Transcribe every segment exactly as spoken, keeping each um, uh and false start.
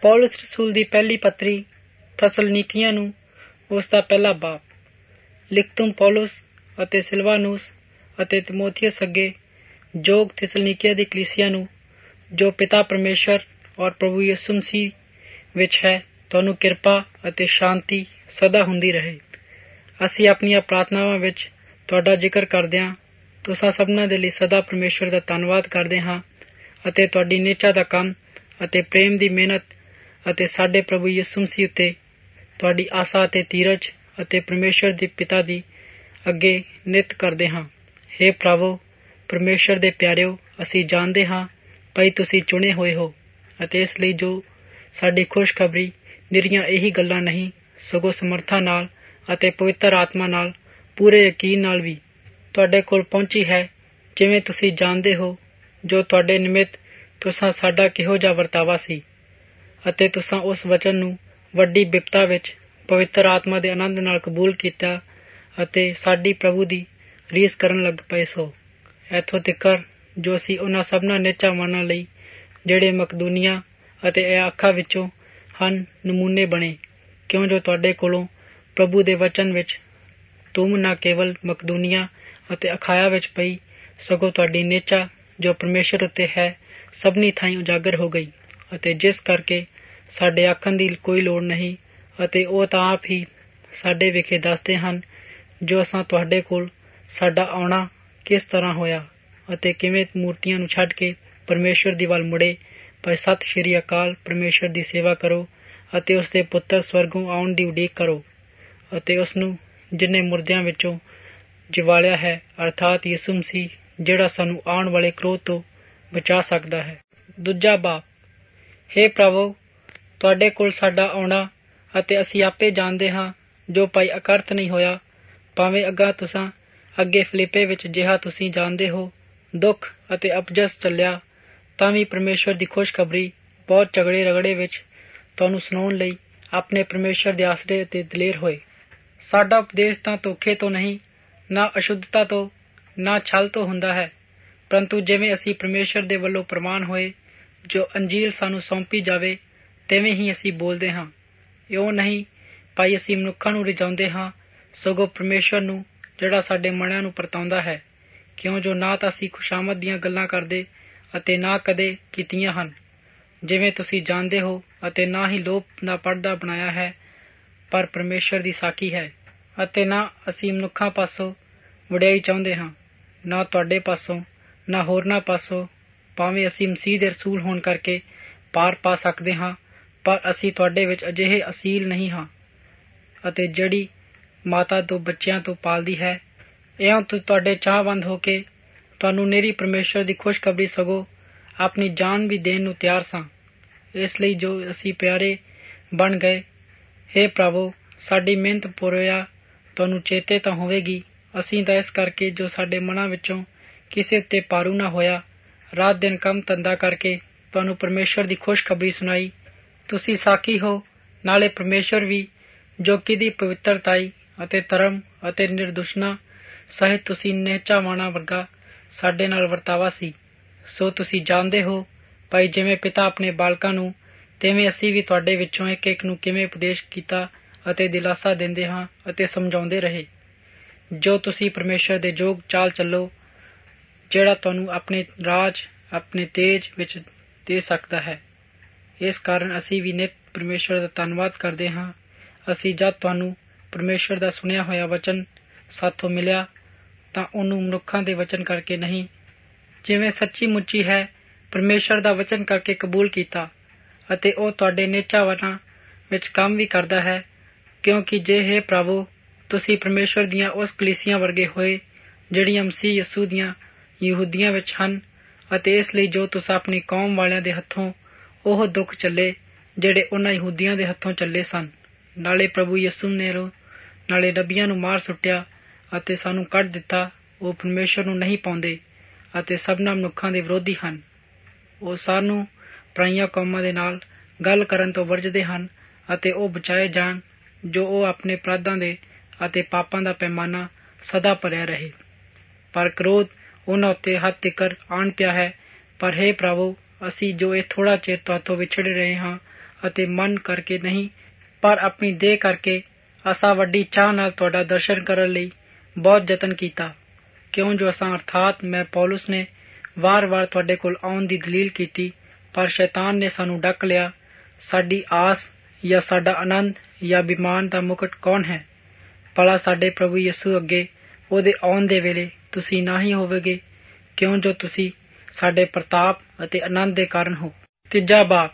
ਪੌਲੁਸ ਰਸੂਲ ਦੀ ਪਹਿਲੀ ਪੱਤਰੀ ਥਸਲਨੀਕੀਆਂ ਨੂੰ ਉਸ ਦਾ ਪਹਿਲਾ ਬਾਪ। ਲਿਖਤੁਮ ਪੌਲੁਸ ਅਤੇ ਸਿਲਵਾਨੂਸ ਅਤੇ ਤਿਮੋਥੀਅਸ ਅੱਗੇ ਜੋਗ ਥਿਸਲਨੀਕੀਆਂ ਦੀ ਕਲੀਸਿਆ ਨੂੰ, ਜੋ ਪਿਤਾ ਪਰਮੇਸ਼ਰ ਔਰ ਪ੍ਰਭੂ ਯਿਸੂ ਮਸੀਹ ਵਿੱਚ ਹੈ, ਤੁਹਾਨੂੰ ਕਿਰਪਾ ਅਤੇ ਸ਼ਾਂਤੀ ਸਦਾ ਹੁੰਦੀ ਰਹੇ। ਅਸੀਂ ਆਪਣੀਆਂ ਪ੍ਰਾਰਥਨਾਵਾਂ ਵਿੱਚ ਤੁਹਾਡਾ ਜ਼ਿਕਰ ਕਰਦਿਆਂ ਤੁਸਾਂ ਸਭਨਾਂ ਦੇ ਲਈ ਸਦਾ ਪਰਮੇਸ਼ਰ ਦਾ ਧੰਨਵਾਦ ਕਰਦੇ ਹਾਂ ਅਤੇ ਤੁਹਾਡੀ ਨਿਹਚਾ ਦਾ ਕੰਮ ਅਤੇ ਪ੍ਰੇਮ ਦੀ ਮਿਹਨਤ ਅਤੇ ਸਾਡੇ ਪ੍ਰਭੂ ਯਿਸੂ ਮਸੀਹ ਉੱਤੇ ਤੁਹਾਡੀ ਆਸਾ ਅਤੇ ਧੀਰਜ ਅਤੇ ਪਰਮੇਸ਼ਰ ਦੇ ਪਿਤਾ ਦੀ ਅੱਗੇ ਨਿੱਤ ਕਰਦੇ ਹਾਂ। ਹੇ ਭਰਾਵੋ, ਪਰਮੇਸ਼ਰ ਦੇ ਪਿਆਰਿਓ, ਅਸੀਂ ਜਾਣਦੇ ਹਾਂ ਭਾਈ ਤੁਸੀਂ ਚੁਣੇ ਹੋਏ ਹੋ, ਅਤੇ ਇਸ ਲਈ ਜੋ ਸਾਡੀ ਖੁਸ਼ਖਬਰੀ ਨਿਰੀਆਂ ਇਹੀ ਗੱਲਾਂ ਨਹੀਂ, ਸਗੋਂ ਸਮਰਥਾ ਨਾਲ ਅਤੇ ਪਵਿੱਤਰ ਆਤਮਾ ਨਾਲ ਪੂਰੇ ਯਕੀਨ ਨਾਲ ਵੀ ਤੁਹਾਡੇ ਕੋਲ ਪਹੁੰਚੀ ਹੈ। ਜਿਵੇਂ ਤੁਸੀਂ ਜਾਣਦੇ ਹੋ ਜੋ ਤੁਹਾਡੇ ਨਿਮਿਤ ਤੁਸਾਂ ਸਾਡਾ ਕਿਹੋ ਜਿਹਾ ਵਰਤਾਵਾ ਸੀ, ਅਤੇ ਤੁਸਾਂ ਉਸ ਵਚਨ ਨੂੰ ਵੱਡੀ ਬਿਪਤਾ ਵਿੱਚ ਪਵਿੱਤਰ ਆਤਮਾ ਦੇ ਆਨੰਦ ਨਾਲ ਕਬੂਲ ਕੀਤਾ ਅਤੇ ਸਾਡੀ ਪ੍ਰਭੂ ਦੀ ਰੀਸ ਕਰਨ ਲੱਗ ਪਏ ਸੋ। ਇੱਥੋਂ ਤਿੱਕਰ ਜੋ ਅਸੀਂ ਉਹਨਾਂ ਸਭਨਾਂ ਨਿਹਚਾਵਾਨਾਂ ਲਈ ਜਿਹੜੇ ਮਕਦੂਨੀਆ ਅਤੇ ਇਆਖਾ ਵਿੱਚੋਂ ਹਨ ਨਮੂਨੇ ਬਣੇ, ਕਿਉਂ ਜੋ ਤੁਹਾਡੇ ਕੋਲੋਂ ਪ੍ਰਭੂ ਦੇ ਵਚਨ ਵਿੱਚ ਧੂਮ ਨਾ ਕੇਵਲ ਮਕਦੂਨੀਆ ਅਤੇ ਅਖਾਇਆ ਵਿੱਚ ਪਈ, ਸਗੋਂ ਤੁਹਾਡੀ ਨਿਹਚਾ ਜੋ ਪਰਮੇਸ਼ਰ ਉੱਤੇ ਹੈ ਸਭਨੀ ਥਾਈਂ ਉਜਾਗਰ ਹੋ ਗਈ, ਅਤੇ ਜਿਸ ਕਰਕੇ ਸਾਡੇ ਆਖਣ ਦੀ ਕੋਈ ਲੋੜ ਨਹੀਂ, ਅਤੇ ਉਹ ਤਾਂ ਆਪ ਹੀ ਸਾਡੇ ਵਿਖੇ ਦੱਸਦੇ ਹਨ ਜੋ ਅਸਾਂ ਤੁਹਾਡੇ ਕੋਲ ਸਾਡਾ ਆਉਣਾ ਕਿਸ ਤਰ੍ਹਾਂ ਹੋਇਆ ਅਤੇ ਕਿਵੇਂ ਮੂਰਤੀਆਂ ਨੂੰ ਛੱਡ ਕੇ ਪਰਮੇਸ਼ਰ ਦੀ ਵੱਲ ਮੁੜੇ। ਭਾਈ ਸਤਿ ਸ਼੍ਰੀ ਅਕਾਲ। ਪਰਮੇਸ਼ਰ ਦੀ ਸੇਵਾ ਕਰੋ ਅਤੇ ਉਸਦੇ ਪੁੱਤਰ ਸਵਰਗੋਂ ਆਉਣ ਦੀ ਉਡੀਕ ਕਰੋ, ਅਤੇ ਉਸਨੂੰ ਜਿਨ੍ਹੇ ਮੁਰਦਿਆਂ ਵਿੱਚੋਂ ਜਿਵਾਲਿਆ ਹੈ, ਅਰਥਾਤ ਯਿਸੂ ਮਸੀਹ, ਜਿਹੜਾ ਸਾਨੂੰ ਆਉਣ ਵਾਲੇ ਕ੍ਰੋਧ ਤੋਂ ਬਚਾ ਸਕਦਾ ਹੈ। ਦੂਜਾ ਬਾਪ। ਹੇ ਭਰਾਵੋ, ਤੁਹਾਡੇ ਕੋਲ ਸਾਡਾ ਆਉਣਾ ਅਤੇ ਅਸੀਂ ਆਪੇ ਜਾਣਦੇ ਹਾਂ ਜੋ ਭਾਈ ਅਕਰਤ ਨਹੀਂ ਹੋਇਆ, ਭਾਵੇਂ ਅੱਗਾ ਤੁਸਾਂ ਅੱਗੇ ਫਿਲਿੱਪੇ ਵਿੱਚ ਜਿਹਾ ਤੁਸੀਂ ਜਾਣਦੇ ਹੋ ਦੁੱਖ ਅਤੇ ਅਪਜਸ ਚੱਲਿਆ, ਤਾਂ ਵੀ ਪਰਮੇਸ਼ਰ ਦੀ ਖੁਸ਼ਖਬਰੀ ਬਹੁਤ ਝਗੜੇ ਰਗੜੇ ਵਿੱਚ ਤੁਹਾਨੂੰ ਸੁਣਾਉਣ ਲਈ ਆਪਣੇ ਪਰਮੇਸ਼ਰ ਦੇ ਆਸਰੇ ਅਤੇ ਦਲੇਰ ਹੋਏ। ਸਾਡਾ ਉਪਦੇਸ਼ ਤਾਂ ਧੋਖੇ ਤੋਂ ਨਹੀਂ, ਨਾ ਅਸ਼ੁੱਧਤਾ ਤੋਂ, ਨਾ ਛਲ ਤੋਂ ਹੁੰਦਾ ਹੈ, ਪਰੰਤੂ ਜਿਵੇਂ ਅਸੀਂ ਪਰਮੇਸ਼ਰ ਦੇ ਵੱਲੋਂ ਪ੍ਰਮਾਣ ਹੋਏ ਜੋ ਅੰਜੀਲ ਸਾਨੂੰ ਸੌਂਪੀ ਜਾਵੇ, ਤਿਵੇਂ ਹੀ ਅਸੀਂ ਬੋਲਦੇ ਹਾਂ। ਇਉਂ ਨਹੀਂ ਭਾਈ ਅਸੀਂ ਮਨੁੱਖਾਂ ਨੂੰ ਰਿਝਾਉਂਦੇ ਹਾਂ, ਸਗੋਂ ਪਰਮੇਸ਼ਰ ਨੂੰ ਜਿਹੜਾ ਸਾਡੇ ਮਨਾਂ ਨੂੰ ਪਰਤਾਉਂਦਾ ਹੈ, ਕਿਉਂ ਜੋ ਨਾ ਤਾਂ ਅਸੀਂ ਖੁਸ਼ਾਮਦ ਦੀਆਂ ਗੱਲਾਂ ਕਰਦੇ ਅਤੇ ਨਾ ਕਦੇ ਕੀਤੀਆਂ ਹਨ, ਜਿਵੇਂ ਤੁਸੀਂ ਜਾਣਦੇ ਹੋ, ਅਤੇ ਨਾ ਹੀ ਲੋਭ ਦਾ ਪਰਦਾ ਬਣਾਇਆ ਹੈ, ਪਰ ਪਰਮੇਸ਼ਰ ਦੀ ਸਾਖੀ ਹੈ। ਅਤੇ ਨਾ ਅਸੀਂ ਮਨੁੱਖਾਂ ਪਾਸੋਂ ਵਡਿਆਈ ਚਾਹੁੰਦੇ ਹਾਂ, ਨਾ ਤੁਹਾਡੇ ਪਾਸੋਂ, ਨਾ ਹੋਰਨਾਂ ਪਾਸੋਂ, ਭਾਵੇਂ ਅਸੀਂ ਮਸੀਹ ਦੇ ਰਸੂਲ ਹੋਣ ਕਰਕੇ ਪਾਰ ਪਾ ਸਕਦੇ ਹਾਂ, ਪਰ ਅਸੀਂ ਤੁਹਾਡੇ ਵਿੱਚ ਅਜਿਹੇ ਅਸੀਲ ਨਹੀਂ ਹਾਂ। ਅਤੇ ਜਿਹੜੀ ਮਾਤਾ ਤੋਂ ਬੱਚਿਆਂ ਤੋਂ ਪਾਲਦੀ ਹੈ, ਇਉਂ ਤੁਹਾਡੇ ਚਾਹਵੰਦ ਹੋ ਕੇ ਤੁਹਾਨੂੰ ਨਿਰੀ ਪਰਮੇਸ਼ਰ ਦੀ ਖੁਸ਼ਖਬਰੀ ਸਗੋਂ ਆਪਣੀ ਜਾਨ ਵੀ ਦੇਣ ਨੂੰ ਤਿਆਰ ਸਾਂ। ਇਸ ਲਈ ਜੋ ਅਸੀਂ ਪਿਆਰੇ ਬਣ ਗਏ। ਹੇ ਭਰਾਵੋ, ਸਾਡੀ ਮਿਹਨਤ ਪੁਰਿਆ ਤੁਹਾਨੂੰ ਚੇਤੇ ਤਾਂ ਹੋਵੇਗੀ। ਅਸੀਂ ਤਾਂ ਇਸ ਕਰਕੇ ਜੋ ਸਾਡੇ ਮਨਾਂ ਵਿੱਚੋਂ ਕਿਸੇ ਉੱਤੇ ਭਾਰੂ ਨਾ ਹੋਇਆ, ਰਾਤ ਦਿਨ ਕੰਮ ਧੰਦਾ ਕਰਕੇ ਤੁਹਾਨੂੰ ਪਰਮੇਸ਼ਰ ਦੀ ਖੁਸ਼ਖਬਰੀ ਸੁਣਾਈ। ਤੁਸੀਂ ਸਾਖੀ ਹੋ, ਨਾਲੇ ਪਰਮੇਸ਼ਰ ਵੀ, ਜੋ ਕਿਹਦੀ ਪਵਿੱਤਰਤਾਈ ਅਤੇ ਧਰਮ ਅਤੇ ਨਿਰਦੁਸ਼ਨਾ ਸਹਿਤ ਤੁਸੀਂ ਨਿਹਚਾਵਾਨਾਂ ਵਰਗਾ ਸਾਡੇ ਨਾਲ ਵਰਤਾਵਾ ਸੀ। ਸੋ ਤੁਸੀਂ ਜਾਣਦੇ ਹੋ ਭਾਈ, ਜਿਵੇਂ ਪਿਤਾ ਆਪਣੇ ਬਾਲਕਾਂ ਨੂੰ, ਤਿਵੇਂ ਅਸੀਂ ਵੀ ਤੁਹਾਡੇ ਵਿੱਚੋਂ ਇੱਕ ਇੱਕ ਨੂੰ ਕਿਵੇਂ ਉਪਦੇਸ਼ ਕੀਤਾ ਅਤੇ ਦਿਲਾਸਾ ਦਿੰਦੇ ਹਾਂ ਅਤੇ ਸਮਝਾਉਂਦੇ ਰਹੇ, ਜੋ ਤੁਸੀਂ ਪਰਮੇਸ਼ਰ ਦੇ ਯੋਗ ਚਾਲ ਚੱਲੋ, ਜਿਹੜਾ ਤੁਹਾਨੂੰ ਆਪਣੇ ਰਾਜ ਆਪਣੇ ਤੇਜ ਵਿੱਚ ਦੇ ਸਕਦਾ ਹੈ। ਇਸ ਕਾਰਨ ਅਸੀਂ ਵੀ ਨਿੱਤ ਪਰਮੇਸ਼ਰ ਦਾ ਧੰਨਵਾਦ ਕਰਦੇ ਹਾਂ। ਅਸੀਂ ਜਦ ਤੁਹਾਨੂੰ ਪਰਮੇਸ਼ਰ ਦਾ ਸੁਣਿਆ ਹੋਇਆ ਵਚਨ ਸਾਥੋਂ ਮਿਲਿਆ, ਤਾਂ ਉਹਨੂੰ ਮਨੁੱਖਾਂ ਦੇ ਵਚਨ ਕਰਕੇ ਨਹੀਂ, ਜਿਵੇਂ ਸੱਚੀ ਮੁੱਚੀ ਹੈ, ਪਰਮੇਸ਼ਰ ਦਾ ਵਚਨ ਕਰਕੇ ਕਬੂਲ ਕੀਤਾ, ਅਤੇ ਉਹ ਤੁਹਾਡੇ ਨਿਹਚਾਵਾਨਾਂ ਵਿੱਚ ਕੰਮ ਵੀ ਕਰਦਾ ਹੈ। ਕਿਉਂਕਿ ਜੇ ਹੇ ਭਰਾਵੋ, ਤੁਸੀਂ ਪਰਮੇਸ਼ਰ ਦੀਆਂ ਉਸ ਕਲੀਸਿਆਂ ਵਰਗੇ ਹੋਏ ਜਿਹੜੀਆਂ ਮਸੀਹ ਯਸੂ ਦੀਆਂ ਯਹੂਦੀਆਂ ਵਿੱਚ ਹਨ, ਅਤੇ ਇਸ ਲਈ ਜੋ ਤੁਸੀਂ ਆਪਣੀ ਕੌਮ ਵਾਲਿਆਂ ਦੇ ਹੱਥੋਂ ਉਹ ਦੁੱਖ ਚੱਲੇ ਜਿਹੜੇ ਉਹਨਾਂ ਯਹੂਦੀਆਂ ਦੇ ਹੱਥੋਂ ਚੱਲੇ ਸਨ, ਨਾਲੇ ਪ੍ਰਭੂ ਯਸੂ ਨੇ ਨਾਲੇ ਨਬੀਆਂ ਨੂੰ ਮਾਰ ਸੁੱਟਿਆ ਅਤੇ ਸਾਨੂੰ ਕੱਢ ਦਿੱਤਾ। ਉਹ ਪਰਮੇਸ਼ਰ ਨੂੰ ਨਹੀਂ ਪਾਉਂਦੇ ਅਤੇ ਸਭਨਾਂ ਮਨੁੱਖਾਂ ਦੇ ਵਿਰੋਧੀ ਹਨ। ਉਹ ਸਾਨੂੰ ਪਰਾਈਆਂ ਕੌਮਾਂ ਦੇ ਨਾਲ ਗੱਲ ਕਰਨ ਤੋਂ ਵਰਜਦੇ ਹਨ, ਅਤੇ ਉਹ ਬਚਾਏ ਜਾਣ ਜੋ ਉਹ ਆਪਣੇ ਅਪਰਾਧਾਂ ਦੇ ਅਤੇ ਪਾਪਾਂ ਦਾ ਪੈਮਾਨਾ ਸਦਾ ਭਰਿਆ ਰਹੇ। ਪਰ ਕ੍ਰੋਧ ਉਹਨਾਂ ਉੱਤੇ ਹੱਦ ਤਿੱਕਰ ਆਣ ਪਿਆ ਹੈ। ਪਰ ਹੇ ਭਰਾਵੋ, ਅਸੀਂ ਜੋ ਇਹ ਥੋੜ੍ਹਾ ਚਿਰ ਤੁਹਾਥੋਂ ਵਿਛੜ ਰਹੇ ਹਾਂ ਅਤੇ ਮਨ ਕਰਕੇ ਨਹੀਂ, ਪਰ ਆਪਣੀ ਦੇਹ ਕਰਕੇ ਅਸਾਂ ਵੱਡੀ ਚਾਹ ਨਾਲ ਤੁਹਾਡਾ ਦਰਸ਼ਨ ਕਰਨ ਲਈ ਬਹੁਤ ਯਤਨ ਕੀਤਾ। ਕਿਉਂ ਜੋ ਅਸਾਂ ਅਰਥਾਤ ਮੈਂ ਪੌਲੁਸ ਨੇ ਵਾਰ-ਵਾਰ ਤੁਹਾਡੇ ਕੋਲ ਆਉਣ ਦੀ ਦਲੀਲ ਕੀਤੀ, ਪਰ ਸ਼ੈਤਾਨ ਨੇ ਸਾਨੂੰ ਡੱਕ ਲਿਆ। ਸਾਡੀ ਆਸ ਜਾਂ ਸਾਡਾ ਆਨੰਦ ਜਾਂ ਅਭਿਮਾਨ ਦਾ ਮੁਕਟ ਕੌਣ ਹੈ? ਭਲਾ ਸਾਡੇ ਪ੍ਰਭੂ ਯਿਸੂ ਅੱਗੇ ਉਹਦੇ ਆਉਣ ਦੇ ਵੇਲੇ ਤੁਸੀਂ ਨਾ ਹੀ ਹੋਵੋਗੇ, ਕਿਉਂ ਜੋ ਤੁਸੀਂ ਸਾਡੇ ਪ੍ਰਤਾਪ ਅਤੇ ਆਨੰਦ ਦੇ ਕਾਰਨ ਹੋ। ਤੀਜਾ ਬਾਪ।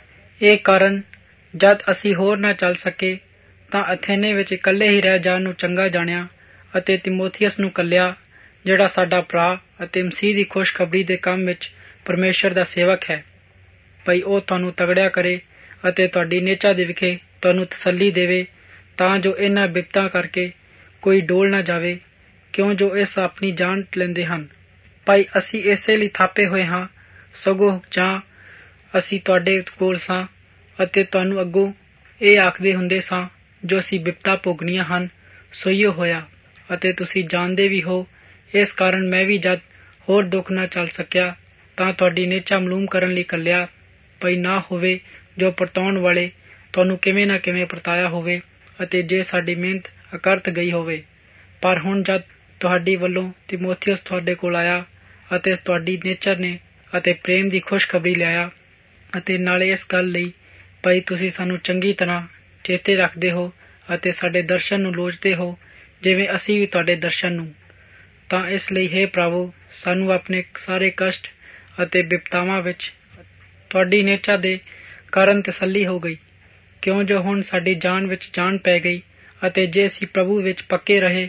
ਇਹ ਕਾਰਨ ਜਦ ਅਸੀਂ ਹੋਰ ਨਾ ਚੱਲ ਸਕੇ ਤਾਂ ਅਥੇਨੇ ਵਿੱਚ ਇਕੱਲੇ ਹੀ ਰਹਿ ਜਾਣ ਨੂੰ ਚੰਗਾ ਜਾਣਿਆ ਅਤੇ ਤਿਮੋਥੀਅਸ ਨੂੰ ਘੱਲਿਆ, ਜਿਹੜਾ ਸਾਡਾ ਭਰਾ ਅਤੇ ਮਸੀਹ ਦੀ ਖੁਸ਼ਖਬਰੀ ਦੇ ਕੰਮ ਵਿੱਚ ਪਰਮੇਸ਼ਰ ਦਾ ਸੇਵਕ ਹੈ। ਭਈ ਉਹ ਤੁਹਾਨੂੰ ਤਗੜਿਆ ਕਰੇ ਅਤੇ ਤੁਹਾਡੀ ਨਿਹਚਾ ਦੇ ਵਿਖੇ ਤੁਹਾਨੂੰ ਤਸੱਲੀ ਦੇਵੇ, ਤਾਂ ਜੋ ਇਹਨਾਂ ਬਿਪਤਾ ਕਰਕੇ ਕੋਈ ਡੋਲ ਨਾ ਜਾਵੇ, ਕਿਉਂ ਜੋ ਇਸ ਆਪਣੀ ਜਾਣ ਲੈਂਦੇ ਹਨ। ਭਾਈ ਅਸੀਂ ਇਸੇ ਲਈ ਥਾਪੇ ਹੋਏ ਹਾਂ, ਸਗੋਂ ਜਾਂ ਅਸੀਂ ਤੁਹਾਡੇ ਕੋਲ ਸਾਂ ਅਤੇ ਤੁਹਾਨੂੰ ਅੱਗੋਂ ਇਹ ਆਖਦੇ ਹੁੰਦੇ ਸਾਂ, ਜੋ ਅਸੀਂ ਬਿਪਤਾ ਭੋਗਣੀਆਂ ਹਨ ਸੋਈਓ ਹੋਇਆ, ਅਤੇ ਤੁਸੀਂ ਜਾਣਦੇ ਵੀ ਹੋ। ਇਸ ਕਾਰਨ ਮੈਂ ਵੀ ਜਦ ਹੋਰ ਦੁੱਖ ਨਾ ਚੱਲ ਸਕਿਆ ਤਾਂ ਤੁਹਾਡੀ ਨਿਹਚਾ ਮਾਲੂਮ ਕਰਨ ਲਈ ਘੱਲਿਆ, ਭਈ ਨਾ ਹੋਵੇ ਜੋ ਪਰਤਾਉਣ ਵਾਲੇ ਤੁਹਾਨੂੰ ਕਿਵੇਂ ਨਾ ਕਿਵੇਂ ਪਰਤਾਇਆ ਹੋਵੇ ਅਤੇ ਜੇ ਸਾਡੀ ਮਿਹਨਤ ਅਕਰਤ ਗਈ ਹੋਵੇ। ਪਰ ਹੁਣ ਜਦ ਤੁਹਾਡੀ ਵੱਲੋਂ ਤਿਮੋਥੀਅਸ ਤੁਹਾਡੇ ਕੋਲ ਆਇਆ ਅਤੇ ਤੁਹਾਡੀ ਨਿਹਚਾ ਨੇ ਅਤੇ ਪ੍ਰੇਮ ਦੀ ਖੁਸ਼ਖਬਰੀ ਲਿਆਇਆ, ਅਤੇ ਨਾਲੇ ਇਸ ਗੱਲ ਲਈ ਭਈ ਤੁਸੀਂ ਸਾਨੂੰ ਚੰਗੀ ਤਰ੍ਹਾਂ ਚੇਤੇ ਰੱਖਦੇ ਹੋ ਅਤੇ ਸਾਡੇ ਦਰਸ਼ਨ ਨੂੰ ਲੋਚਦੇ ਹੋ, ਜਿਵੇਂ ਅਸੀਂ ਵੀ ਤੁਹਾਡੇ ਦਰਸ਼ਨ ਨੂੰ, ਤਾਂ ਇਸ ਲਈ ਹੇ ਪ੍ਰਭੂ, ਸਾਨੂੰ ਆਪਣੇ ਸਾਰੇ ਕਸ਼ਟ ਅਤੇ ਬਿਪਤਾਵਾਂ ਵਿੱਚ ਤੁਹਾਡੀ ਨਿਹਚਾ ਦੇ ਕਾਰਨ ਤਸੱਲੀ ਹੋ ਗਈ, ਕਿਉਂ ਜੋ ਹੁਣ ਸਾਡੀ ਜਾਨ ਵਿੱਚ ਜਾਨ ਪੈ ਗਈ। ਅਤੇ ਜੇ ਅਸੀਂ ਪ੍ਰਭੂ ਵਿੱਚ ਪੱਕੇ ਰਹੇ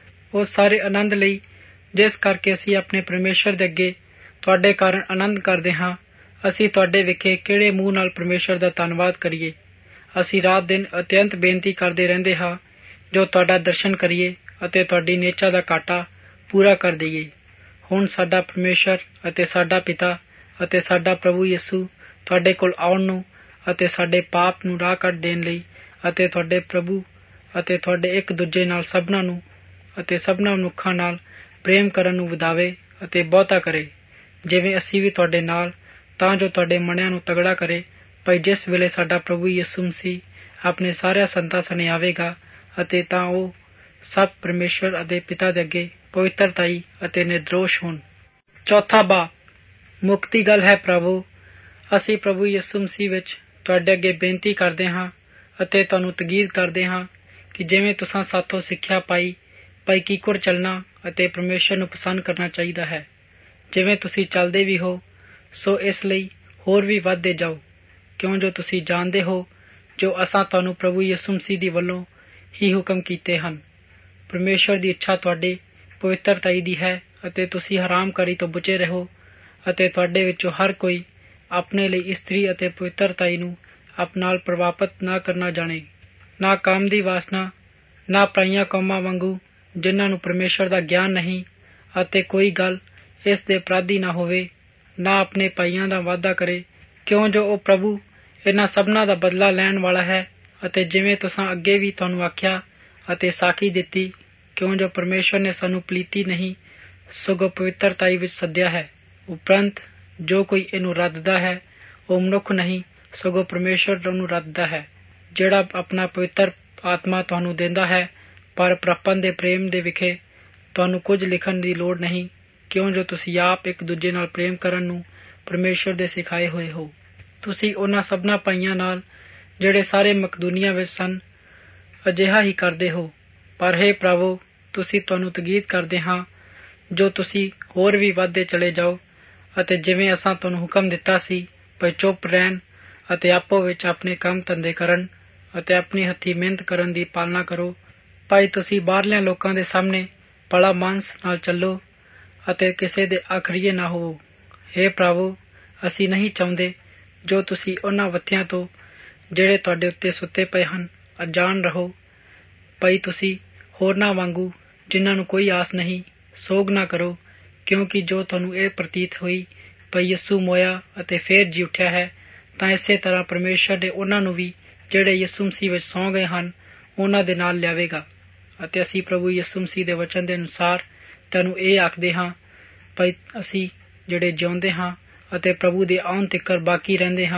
ਉਸ ਸਾਰੇ ਆਨੰਦ ਲਈ ਜਿਸ ਕਰਕੇ ਅਸੀਂ ਆਪਣੇ ਪਰਮੇਸ਼ਰ ਦੇ ਅੱਗੇ ਤੁਹਾਡੇ ਕਾਰਨ ਆਨੰਦ ਕਰਦੇ ਹਾਂ, ਅਸੀਂ ਤੁਹਾਡੇ ਵਿਖੇ ਕਿਹੜੇ ਮੂੰਹ ਨਾਲ ਪਰਮੇਸ਼ਰ ਦਾ ਧੰਨਵਾਦ ਕਰੀਏ। ਅਸੀਂ ਰਾਤ ਦਿਨ ਅਤਿਅੰਤ ਬੇਨਤੀ ਕਰਦੇ ਰਹਿੰਦੇ ਹਾਂ ਜੋ ਤੁਹਾਡਾ ਦਰਸ਼ਨ ਕਰੀਏ ਅਤੇ ਤੁਹਾਡੀ ਨਿਹਚਾ ਦਾ ਘਾਟਾ ਪੂਰਾ ਕਰ ਦਈਏ। ਹੁਣ ਸਾਡਾ ਪਰਮੇਸ਼ਰ ਅਤੇ ਸਾਡਾ ਪਿਤਾ ਅਤੇ ਸਾਡਾ ਪ੍ਰਭੂ ਯਿਸੂ ਤੁਹਾਡੇ ਕੋਲ ਆਉਣ ਨੂੰ ਅਤੇ ਸਾਡੇ ਪਾਪ ਨੂੰ ਰਾਹ ਕੱਢ ਦੇਣ ਲਈ ਅਤੇ ਤੁਹਾਡੇ ਪ੍ਰਭੂ ਅਤੇ ਤੁਹਾਡੇ ਇੱਕ ਦੂਜੇ ਨਾਲ ਸਭਨਾਂ ਨੂੰ ਅਤੇ ਸਭਨਾਂ ਮਨੁੱਖਾਂ ਨਾਲ ਪ੍ਰੇਮ ਕਰਨ ਨੂੰ ਵਧਾਵੇ ਅਤੇ ਬਹੁਤਾ ਕਰੇ, ਜਿਵੇਂ ਅਸੀਂ ਵੀ ਤੁਹਾਡੇ ਨਾਲ, ਤਾਂ ਜੋ ਤੁਹਾਡੇ ਮਨਿਆਂ ਨੂੰ ਤਗੜਾ ਕਰੇ। ਭਾਈ ਜਿਸ ਵੇਲੇ ਸਾਡਾ ਪ੍ਰਭੂ ਯਿਸੂ ਮਸੀਹ ਆਪਣੇ ਸਾਰਿਆਂ ਸੰਤਾਂ ਸਣੇ ਆਵੇਗਾ ਅਤੇ ਤਾਂ ਉਹ ਸਭ ਪਰਮੇਸ਼ਰ ਅਤੇ ਪਿਤਾ ਦੇ ਅੱਗੇ ਪਵਿੱਤਰਤਾਈ ਅਤੇ ਨਿਰਦੋਸ਼ ਹੋਣ। ਚੌਥਾ ਬਾਪ। ਮੁਕਤੀ ਗੱਲ ਹੈ ਪ੍ਰਭੂ, ਅਸੀਂ ਪ੍ਰਭੂ ਯਿਸੂ ਮਸੀਹ ਵਿੱਚ ਤੁਹਾਡੇ ਅੱਗੇ ਬੇਨਤੀ ਕਰਦੇ ਹਾਂ ਅਤੇ ਤੁਹਾਨੂੰ ਤਕੀਦ ਕਰਦੇ ਹਾਂ ਕਿ ਜਿਵੇਂ ਤੁਸਾਂ ਸਾਥੋਂ ਸਿੱਖਿਆ ਪਾਈ ਭਾਈ ਕੀਕੁਰ ਚੱਲਣਾ ਅਤੇ ਪਰਮੇਸ਼ਰ ਨੂੰ ਪਸੰਦ ਕਰਨਾ ਚਾਹੀਦਾ ਹੈ, ਜਿਵੇਂ ਤੁਸੀਂ ਚੱਲਦੇ ਵੀ ਹੋ, ਸੋ ਇਸ ਲਈ ਹੋਰ ਵੀ ਵੱਧਦੇ ਜਾਓ, ਕਿਉਂ ਜੋ ਤੁਸੀਂ ਜਾਣਦੇ ਹੋ ਜੋ ਅਸਾਂ ਤੁਹਾਨੂੰ ਪ੍ਰਭੂ ਯਿਸੂ ਮਸੀਹ ਦੀ ਵੱਲੋਂ ਹੀ ਹੁਕਮ ਕੀਤੇ ਹਨ। ਪਰਮੇਸ਼ਰ ਦੀ ਇੱਛਾ ਤੁਹਾਡੇ ਪਵਿੱਤਰਤਾਈ ਦੀ ਹੈ ਅਤੇ ਤੁਸੀਂ ਹਰਾਮਕਾਰੀ ਤੋਂ ਬਚੇ ਰਹੋ ਅਤੇ ਤੁਹਾਡੇ ਵਿੱਚੋਂ ਹਰ ਕੋਈ ਆਪਣੇ ਲਈ ਇਸਤਰੀ ਅਤੇ ਪਵਿੱਤਰਤਾਈ ਨੂੰ ਆਪ ਨਾਲ ਪ੍ਰਭਾਵਿਤ ਨਾ ਕਰਨਾ ਜਾਣੇ, ਨਾ ਕੰਮ ਦੀ ਵਾਸਨਾ, ਨਾ ਪਰਾਈਆਂ ਕੌਮਾਂ ਵਾਂਗੂ ਜਿਨ੍ਹਾਂ ਨੂੰ ਪਰਮੇਸ਼ਰ ਦਾ ਗਿਆਨ ਨਹੀਂ, ਅਤੇ ਕੋਈ ਗੱਲ ਇਸ ਦੇ ਅਪਰਾਧੀ ਨਾ ਹੋਵੇ, ਨਾ ਆਪਣੇ ਭਾਈਆਂ ਦਾ ਵਾਅਦਾ ਕਰੇ, ਕਿਉਂ ਜੋ ਉਹ ਪ੍ਰਭੂ ਇਹਨਾਂ ਸਭਨਾਂ ਦਾ ਬਦਲਾ ਲੈਣ ਵਾਲਾ ਹੈ। ਅਤੇ ਜਿਵੇਂ ਤੁਸਾਂ ਅੱਗੇ ਵੀ ਤੁਹਾਨੂੰ ਆਖਿਆ ਅਤੇ ਸਾਖੀ ਦਿੱਤੀ, ਕਿਉਂ ਜੋ ਪਰਮੇਸ਼ਰ ਨੇ ਸਾਨੂੰ ਪਲੀਤੀ ਨਹੀਂ ਸਗੋਂ ਪਵਿੱਤਰਤਾਈ ਵਿੱਚ ਸੱਦਿਆ ਹੈ। ਉਪਰੰਤ ਜੋ ਕੋਈ ਇਹਨੂੰ ਰੱਦਦਾ ਹੈ ਉਹ ਮਨੁੱਖ ਨਹੀਂ ਸਗੋਂ ਪਰਮੇਸ਼ਰ ਉਹਨੂੰ ਰੱਦਦਾ ਹੈ, ਜਿਹੜਾ ਆਪਣਾ ਪਵਿੱਤਰ ਆਤਮਾ ਤੁਹਾਨੂੰ ਦਿੰਦਾ ਹੈ। ਪਰ ਪ੍ਰਪਨ ਦੇ ਪ੍ਰੇਮ ਦੇ ਵਿਖੇ ਤੁਹਾਨੂੰ ਕੁਝ ਲਿਖਣ ਦੀ ਲੋੜ ਨਹੀਂ, ਕਿਉਂ ਜੋ ਤੁਸੀਂ ਆਪ ਇੱਕ ਦੂਜੇ ਨਾਲ ਪ੍ਰੇਮ ਕਰਨ ਨੂੰ ਪਰਮੇਸ਼ਰ ਦੇ ਸਿਖਾਏ ਹੋਏ ਹੋ। ਤੁਸੀਂ ਉਹਨਾਂ ਸਭਨਾਂ ਭਾਈਆਂ ਨਾਲ ਜਿਹੜੇ ਸਾਰੇ ਮਕਦੂਨੀਆ ਵਿੱਚ ਸਨ ਅਜਿਹਾ ਹੀ ਕਰਦੇ ਹੋ। ਪਰ ਹੇ ਪ੍ਰਭੂ, ਤੁਸੀਂ ਤੁਹਾਨੂੰ ਤਕੀਦ ਕਰਦੇ ਹਾਂ ਜੋ ਤੁਸੀਂ ਹੋਰ ਵੀ ਵੱਧਦੇ ਚਲੇ ਜਾਓ, ਅਤੇ ਜਿਵੇਂ ਅਸਾਂ ਤੁਹਾਨੂੰ ਹੁਕਮ ਦਿੱਤਾ ਸੀ ਭਾਈ ਚੁੱਪ ਰਹਿਣ ਅਤੇ ਆਪੋ ਵਿੱਚ ਆਪਣੇ ਕੰਮ ਧੰਦੇ ਕਰਨ ਅਤੇ ਆਪਣੀ ਹੱਥੀਂ ਮਿਹਨਤ ਕਰਨ ਦੀ ਪਾਲਣਾ ਕਰੋ। ਭਾਈ ਤੁਸੀਂ ਬਾਹਰਲਿਆਂ ਲੋਕਾਂ ਦੇ ਸਾਹਮਣੇ ਭਲਾ ਮਾਨਸ ਨਾਲ ਚੱਲੋ ਅਤੇ ਕਿਸੇ ਦੇ ਆਖਰੀਏ ਨਾ ਹੋਵੋ। ਹੇ ਪ੍ਰਭੂ, ਅਸੀਂ ਨਹੀਂ ਚਾਹੁੰਦੇ ਜੋ ਤੁਸੀਂ ਉਹਨਾਂ ਵੱਥਿਆਂ ਤੋਂ ਜਿਹੜੇ ਤੁਹਾਡੇ ਉੱਤੇ ਸੁੱਤੇ ਪਏ ਹਨ ਅਣਜਾਣ ਰਹੋ। ਭਾਈ ਤੁਸੀਂ ਹੋਰਨਾਂ ਵਾਂਗੂ ਜਿਨ੍ਹਾਂ ਨੂੰ ਕੋਈ ਆਸ ਨਹੀਂ ਸੋਗ ਨਾ ਕਰੋ, ਕਿਉਂਕਿ ਜੋ ਤੁਹਾਨੂੰ ਇਹ ਪ੍ਰਤੀਤ ਹੋਈ ਭਾਈ ਯਿਸੂ ਮੋਇਆ ਅਤੇ ਫੇਰ ਜੀ ਉੱਠਿਆ ਹੈ, ਤਾਂ ਇਸੇ ਤਰ੍ਹਾਂ ਪਰਮੇਸ਼ਰ ਨੇ ਉਹਨਾਂ ਨੂੰ ਵੀ ਜਿਹੜੇ ਯਿਸੂ ਮਸੀਹ ਵਿੱਚ ਸੌਂ ਗਏ ਹਨ ਉਹਨਾਂ ਦੇ ਨਾਲ ਲਿਆਵੇਗਾ। ਅਤੇ ਅਸੀਂ ਪ੍ਰਭੂ ਯਿਸੂ ਮਸੀਹ ਦੇ ਵਚਨ ਦੇ ਅਨੁਸਾਰ ਤੁਹਾਨੂੰ ਇਹ ਆਖਦੇ ਹਾਂ ਭਾਈ ਅਸੀਂ ਜਿਹੜੇ ਜਿਉਂਦੇ ਹਾਂ ਅਤੇ ਪ੍ਰਭੂ ਦੇ ਆਉਣ ਤੀਕਰ ਬਾਕੀ ਰਹਿੰਦੇ ਹਾਂ,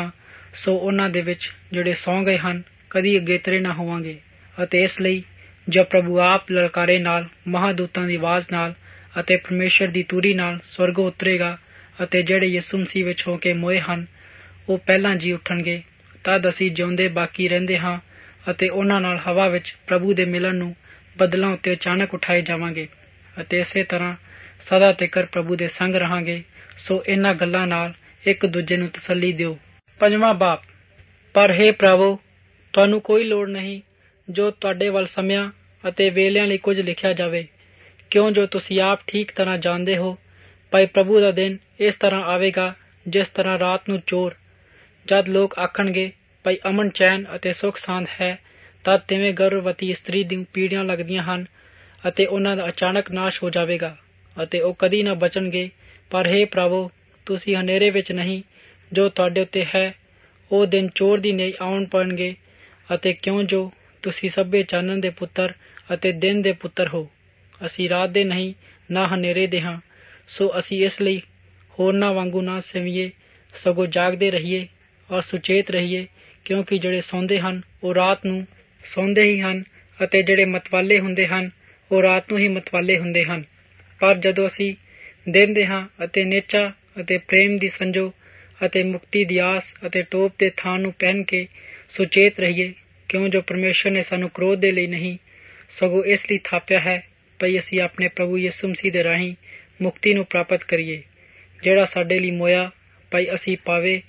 ਸੋ ਉਹਨਾਂ ਦੇ ਵਿੱਚ ਜਿਹੜੇ ਸੌਂ ਗਏ ਹਨ ਕਦੀ ਅਗੇਤਰੇ ਨਾ ਹੋਵਾਂਗੇ। ਅਤੇ ਇਸ ਲਈ ਜੋ ਪ੍ਰਭੂ ਆਪ ਲਲਕਾਰੇ ਨਾਲ, ਮਹਾਦੂਤਾਂ ਦੀ ਆਵਾਜ਼ ਨਾਲ ਅਤੇ ਪਰਮੇਸ਼ਰ ਦੀ ਤੂਰੀ ਨਾਲ ਸਵਰਗੋਂ ਉਤਰੇਗਾ ਅਤੇ ਜਿਹੜੇ ਯਿਸੂ ਮਸੀਹ ਵਿੱਚ ਹੋ ਕੇ ਮੋਏ ਹਨ ਉਹ ਪਹਿਲਾਂ ਜੀ ਉੱਠਣਗੇ। ਤਦ ਅਸੀਂ ਜਿਉਂਦੇ ਬਾਕੀ ਰਹਿੰਦੇ ਹਾਂ ਅਤੇ ਉਹਨਾਂ ਨਾਲ ਹਵਾ ਵਿੱਚ ਪ੍ਰਭੂ ਦੇ ਮਿਲਣ ਨੂੰ ਬੱਦਲਾਂ ਉੱਤੇ ਅਚਾਨਕ ਉਠਾਏ ਜਾਵਾਂਗੇ ਅਤੇ ਇਸੇ ਤਰ੍ਹਾਂ ਸਦਾ ਤੀਕਰ ਪ੍ਰਭੂ ਦੇ ਸੰਗ ਰਹਾਂਗੇ। ਸੋ ਇਹਨਾਂ ਗੱਲਾਂ ਨਾਲ ਇੱਕ ਦੂਜੇ ਨੂੰ ਤਸੱਲੀ ਦਿਓ। ਪੰਜਵਾਂ ਬਾਪ। ਪਰ ਹੇ ਭਰਾਵੋ, ਤੁਹਾਨੂੰ ਕੋਈ ਲੋੜ ਨਹੀਂ ਜੋ ਤੁਹਾਡੇ ਵੱਲ ਸਮਿਆਂ ਅਤੇ ਵੇਲਿਆਂ ਲਈ ਕੁਝ ਲਿਖਿਆ ਜਾਵੇ, ਕਿਉਂ ਜੋ ਤੁਸੀਂ ਆਪ ਠੀਕ ਤਰ੍ਹਾਂ ਜਾਣਦੇ ਹੋ ਭਾਈ ਪ੍ਰਭੂ ਦਾ ਦਿਨ ਇਸ ਤਰ੍ਹਾਂ ਆਵੇਗਾ ਜਿਸ ਤਰ੍ਹਾਂ ਰਾਤ ਨੂੰ ਚੋਰ। ਜਦ ਲੋਕ ਆਖਣਗੇ ਭਾਈ ਅਮਨ ਚੈਨ ਅਤੇ ਸੁੱਖ ਸਾਂਦ ਹੈ, ਤਦ ਤਿਵੇਂ ਗਰਭਵਤੀ ਇਸਤਰੀ ਦੀਆਂ ਪੀੜੀਆਂ ਲੱਗਦੀਆਂ ਹਨ ਅਤੇ ਉਹਨਾਂ ਦਾ ਅਚਾਨਕ ਨਾਸ਼ ਹੋ ਜਾਵੇਗਾ ਅਤੇ ਉਹ ਕਦੀ ਨਾ ਬਚਣਗੇ। ਪਰ ਹੇ ਭਰਾਵੋ, ਤੁਸੀਂ ਹਨੇਰੇ ਵਿੱਚ ਨਹੀਂ ਜੋ ਤੁਹਾਡੇ ਉੱਤੇ ਹੈ, ਉਹ ਦਿਨ ਚੋਰ ਦੀ ਨੀਂ ਆਉਣ ਪੈਣਗੇ। ਅਤੇ ਕਿਉਂ ਜੋ ਤੁਸੀਂ ਸਭੇ ਚਾਨਣ ਦੇ ਪੁੱਤਰ ਅਤੇ ਦਿਨ ਦੇ ਪੁੱਤਰ ਹੋ, ਅਸੀਂ ਰਾਤ ਦੇ ਨਹੀਂ ਨਾ ਹਨੇਰੇ ਦੇ ਹਾਂ। ਸੋ ਅਸੀਂ ਇਸ ਲਈ ਹੋਰਨਾਂ ਵਾਂਗੂ ਨਾ ਸਵੀਏ, ਸਗੋਂ ਜਾਗਦੇ ਰਹੀਏ ਔਰ ਸੁਚੇਤ ਰਹੀਏ, ਕਿਉਂਕਿ ਜਿਹੜੇ ਸੌਂਦੇ ਹਨ ਉਹ ਰਾਤ ਨੂੰ ਸੌਂਦੇ ਹੀ ਹਨ ਅਤੇ ਜਿਹੜੇ ਮਤਵਾਲੇ ਹੁੰਦੇ ਹਨ ਉਹ ਰਾਤ ਨੂੰ ਹੀ ਮਤਵਾਲੇ ਹੁੰਦੇ ਹਨ। ਪਰ ਜਦੋਂ ਅਸੀਂ ਦਿਨ ਦੇ ਹਾਂ ਅਤੇ ਨਿਹਚਾ ਅਤੇ ਪ੍ਰੇਮ ਦੀ ਸੰਜੋ ਅਤੇ ਮੁਕਤੀ ਦੀ ਆਸ ਅਤੇ ਟੋਪ ਦੇ ਥਾਂ ਨੂੰ ਪਹਿਨ ਕੇ ਸੁਚੇਤ ਰਹੀਏ, ਕਿਉਂ ਜੋ ਪਰਮੇਸ਼ਰ ਨੇ ਸਾਨੂੰ ਕ੍ਰੋਧ ਦੇ ਲਈ ਨਹੀਂ ਸਗੋਂ ਇਸ ਲਈ ਥਾਪਿਆ ਹੈ ਭਈ ਅਸੀਂ ਆਪਣੇ ਪ੍ਰਭੂ ਯਿਸੂ ਮਸੀਹ ਦੇ ਰਾਹੀਂ ਮੁਕਤੀ ਨੂੰ ਪ੍ਰਾਪਤ ਕਰੀਏ, ਜਿਹੜਾ ਸਾਡੇ ਲਈ ਮੋਇਆ ਭਾਈ ਅਸੀਂ ਭਾਵੇਂ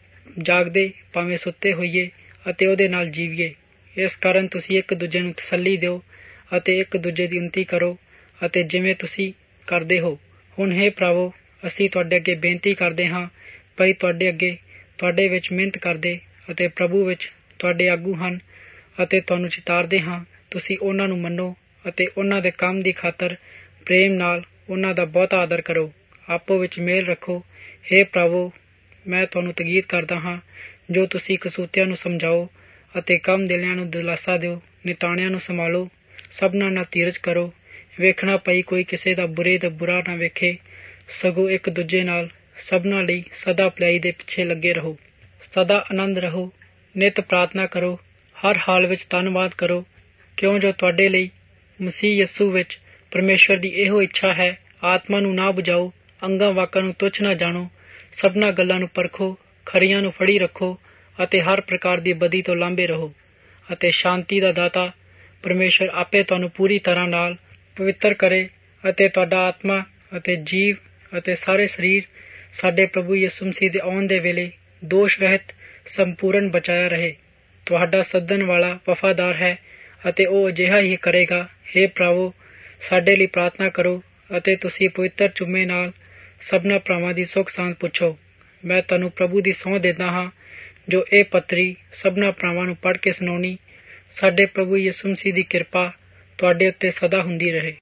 ਜਾਗਦੇ ਭਾਵੇਂ ਸੁੱਤੇ ਹੋਈਏ ਅਤੇ ਉਹਦੇ ਨਾਲ ਜੀਵੀਏ। ਇਸ ਕਾਰਨ ਤੁਸੀਂ ਇੱਕ ਦੂਜੇ ਨੂੰ ਤਸੱਲੀ ਦਿਓ ਅਤੇ ਇੱਕ ਦੂਜੇ ਦੀ ਉੱਨਤੀ ਕਰੋ ਅਤੇ ਜਿਵੇਂ ਤੁਸੀਂ ਕਰਦੇ ਹੋ। ਹੁਣ ਹੇ ਭਰਾਵੋ, ਅਸੀਂ ਤੁਹਾਡੇ ਅੱਗੇ ਬੇਨਤੀ ਕਰਦੇ ਹਾਂ ਭਾਈ ਤੁਹਾਡੇ ਅੱਗੇ ਤੁਹਾਡੇ ਵਿੱਚ ਮਿਹਨਤ ਕਰਦੇ ਅਤੇ ਪ੍ਰਭੂ ਵਿੱਚ ਤੁਹਾਡੇ ਆਗੂ ਹਨ ਅਤੇ ਤੁਹਾਨੂੰ ਚਿਤਾਰਦੇ ਹਾਂ ਤੁਸੀਂ ਉਹਨਾਂ ਨੂੰ ਮੰਨੋ ਅਤੇ ਉਹਨਾਂ ਦੇ ਕੰਮ ਦੀ ਖਾਤਰ ਪ੍ਰੇਮ ਨਾਲ ਉਹਨਾਂ ਦਾ ਬਹੁਤਾ ਆਦਰ ਕਰੋ, ਆਪੋ ਵਿੱਚ ਮੇਲ ਰੱਖੋ। ਹੇ ਭਰਾਵੋ, ਮੈਂ ਤੁਹਾਨੂੰ ਤਕੀਦ ਕਰਦਾ ਹਾਂ ਜੋ ਤੁਸੀਂ ਕਸੂਤਿਆਂ ਨੂੰ ਸਮਝਾਓ ਅਤੇ ਕੰਮ ਦਿਲਿਆਂ ਨੂੰ ਦਿਲਾਸਾ ਦਿਓ, ਨਿਤਾਣਿਆਂ ਨੂੰ ਸੰਭਾਲੋ, ਸਭਨਾਂ ਨਾਲ ਧੀਰਜ ਕਰੋ। ਵੇਖਣਾ ਪਈ ਕੋਈ ਕਿਸੇ ਦਾ ਬੁਰੇ ਦਾ ਬੁਰਾ ਨਾ ਵੇਖੇ, ਸਗੋਂ ਇੱਕ ਦੂਜੇ ਨਾਲ ਸਭਨਾਂ ਲਈ ਸਦਾ ਭਲਾਈ ਦੇ ਪਿੱਛੇ ਲੱਗੇ ਰਹੋ। ਸਦਾ ਆਨੰਦ ਰਹੋ, ਨਿਤ ਪ੍ਰਾਰਥਨਾ ਕਰੋ, ਹਰ ਹਾਲ ਵਿੱਚ ਧੰਨਵਾਦ ਕਰੋ, ਕਿਉਂ ਜੋ ਤੁਹਾਡੇ ਲਈ ਮਸੀਹ ਯਿਸੂ ਵਿੱਚ ਪਰਮੇਸ਼ਰ ਦੀ ਇਹੋ ਇੱਛਾ ਹੈ। ਆਤਮਾ ਨੂੰ ਨਾ ਬੁਝਾਓ, ਅੰਗਾਂ ਵਾਕਾਂ ਨੂੰ ਤੁੱਛ ਨਾ ਜਾਣੋ, ਸਭਨਾਂ ਗੱਲਾਂ ਨੂੰ ਪਰਖੋ, ਖਰੀਆਂ ਨੂੰ ਫੜੀ ਰੱਖੋ ਅਤੇ ਹਰ ਪ੍ਰਕਾਰ ਦੀ ਬਦੀ ਤੋਂ ਲਾਂਭੇ ਰਹੋ। ਅਤੇ ਸ਼ਾਂਤੀ ਦਾ ਦਾਤਾ ਪਰਮੇਸ਼ਰ ਆਪੇ ਤੁਹਾਨੂੰ ਪੂਰੀ ਤਰ੍ਹਾਂ ਨਾਲ ਪਵਿੱਤਰ ਕਰੇ ਅਤੇ ਤੁਹਾਡਾ ਆਤਮਾ ਅਤੇ ਜੀਵ ਅਤੇ ਸਾਰੇ ਸਰੀਰ ਸਾਡੇ ਪ੍ਰਭੂ ਯਿਸੂ ਮਸੀਹ ਦੇ ਆਉਣ ਦੇ ਵੇਲੇ ਦੋਸ਼ ਰਹਿਤ ਸੰਪੂਰਨ ਬਚਾਇਆ ਰਹੇ। ਤੁਹਾਡਾ ਸੱਦਣ ਵਾਲਾ ਵਫਾਦਾਰ ਹੈ ਅਤੇ ਉਹ ਅਜਿਹਾ ਹੀ ਕਰੇਗਾ। ਹੇ ਭਰਾਵੋ, ਸਾਡੇ ਲਈ ਪ੍ਰਾਰਥਨਾ ਕਰੋ ਅਤੇ ਤੁਸੀਂ ਪਵਿੱਤਰ ਚੁੰਮੇ ਨਾਲ ਸਭਨਾਂ ਭਰਾਵਾਂ ਦੀ ਸੁੱਖ ਸਾਂਦ ਪੁੱਛੋ। ਮੈਂ ਤੁਹਾਨੂੰ ਪ੍ਰਭੂ ਦੀ ਸਹੁੰ ਦਿੰਦਾ ਹਾਂ ਜੋ ਇਹ ਪੱਤਰੀ ਸਭਨਾਂ ਭਰਾਵਾਂ ਨੂੰ ਪੜ੍ਹ ਕੇ ਸੁਣਾਉਣੀ। ਸਾਡੇ ਪ੍ਰਭੂ ਯਿਸੂ ਮਸੀਹ ਦੀ ਕਿਰਪਾ ਤੁਹਾਡੇ ਉੱਤੇ ਸਦਾ ਹੁੰਦੀ ਰਹੇ।